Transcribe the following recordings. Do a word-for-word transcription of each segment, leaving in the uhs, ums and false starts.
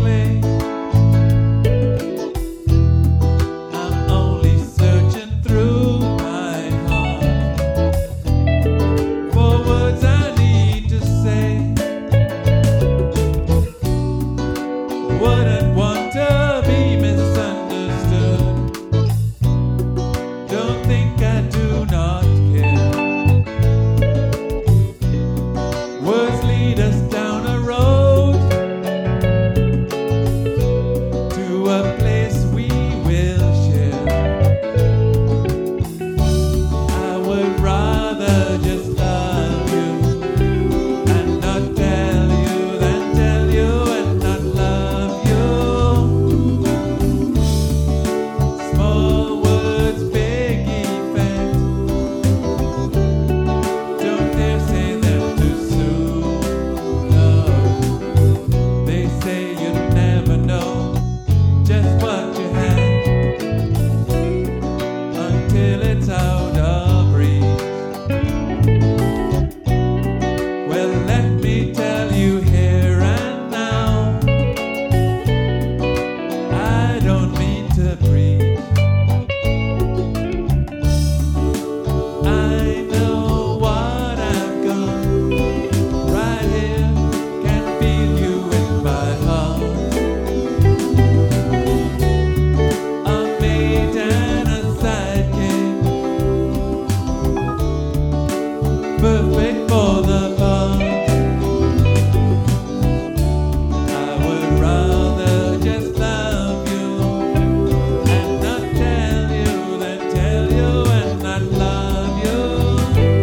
clay. I'm only searching through my heart for words I need to say. Wouldn't want to be misunderstood. Don't think I do not care. Words lead us down a road to a place we will share. I would rather just love you and not tell you than tell you and not love you. Small words, big effect. Don't dare say them too soon, love. They say you never know just what you had until it's out of reach. Well, let me tell you here and now, I don't mean to preach. I know what I've got right here, can feel you in my heart. A mate and a sidekick, perfect for the part. I would rather just love you and not tell you than tell you and not love you.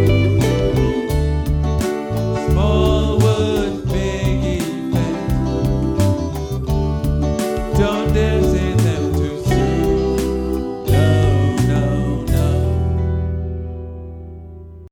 Small words, big effect. Don't dare